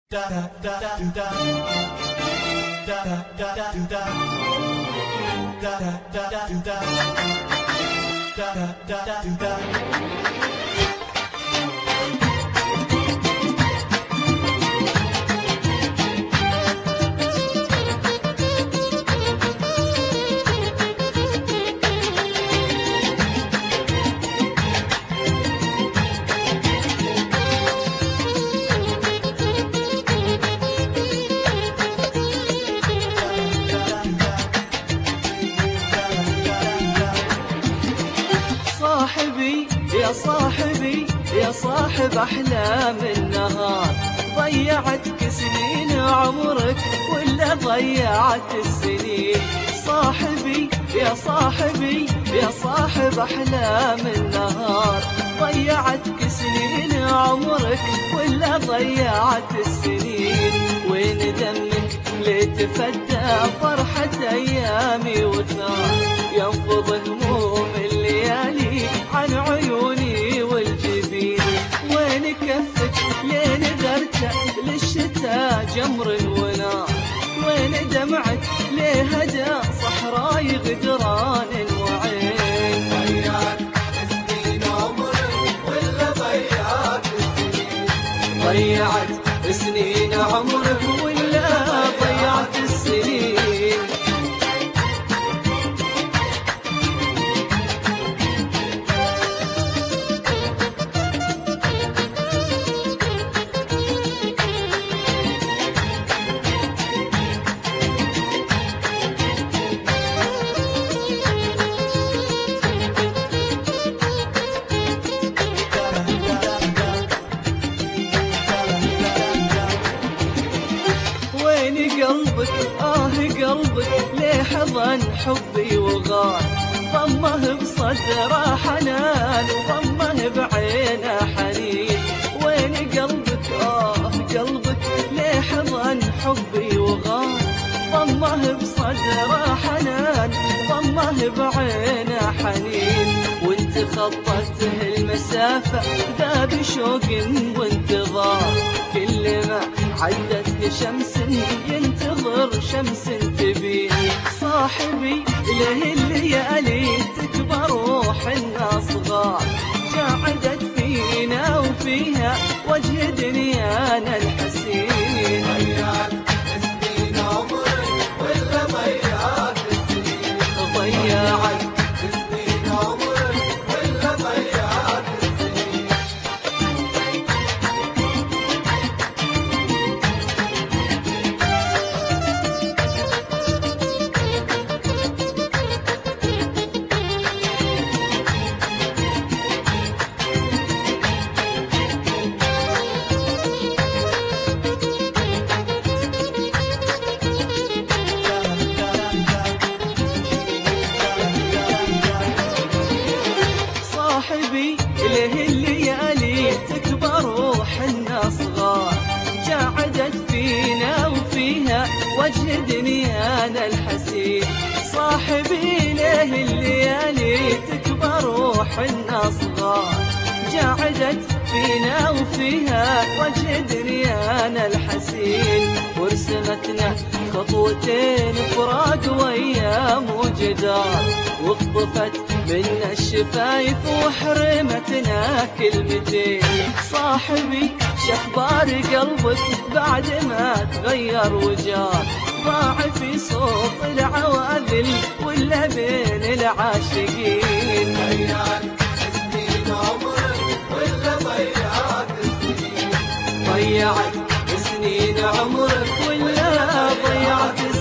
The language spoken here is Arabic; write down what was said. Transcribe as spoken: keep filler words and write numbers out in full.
da da da da da da da da da da da da da da da da. صاحبي يا صاحبي يا صاحب أحلام النهار، ضيعتك سنين عمرك ولا ضيعت السنين. صاحبي يا صاحبي يا صاحب أحلام النهار، ضيعتك سنين عمرك ولا ضيعت السنين. وين دمك لتفدى فرحة أيامي وثار، ينفض هموم الليالي عن عيوني والجبين. وين كفك لين ذرت للشتاء جمر ونار، وين دمعك ليه هدى صحراي غدران وعين. ضيعت سنين عمرك ولا ضيعت السنين، ضيعت سنين عمرك ولا ضيعت السنين. قلبك آه قلبك ليه حضن حبي وغار، ضمه بصدره حنان وضمه بعينه حنين. وين قلبك آه قلبك ليه حضن حبي وغار، ضمه بصدره حنان ضمه بعينه حنين. وانت خطته المسافة ذاب شوق وانتظار، كل ما عدت شمس ينتظر شمس تبين. صاحبي له الليالي تكبر وحنا صغار، جعدت فينا وفيها وجه دنيانا الحسين. ضيعت سنين عمرك ولا ضيعت السنين، ضيعت سنين عمرك ولا ضيعت السنين. صاحبي له الليالي تكبر وحنا صغار، جعدت فينا وفيها وجه دنيانا الحسين. صاحبي له الليالي تكبر وحنا صغار، جعدت فينا وفيها وجه دنيانا الحسين. ورسمتنا خطوتين فراق وايام وجدار، واخطفت منا الشفايف وحرمتنا كلمتين. صاحبي شخبار قلبك بعد ما تغير وجار، ضاع في صوت العواذل ولا بين العاشقين. ضيعت سنين عمرك ولا ضيعت السنين، ضيعت سنين عمرك ولا ضيعت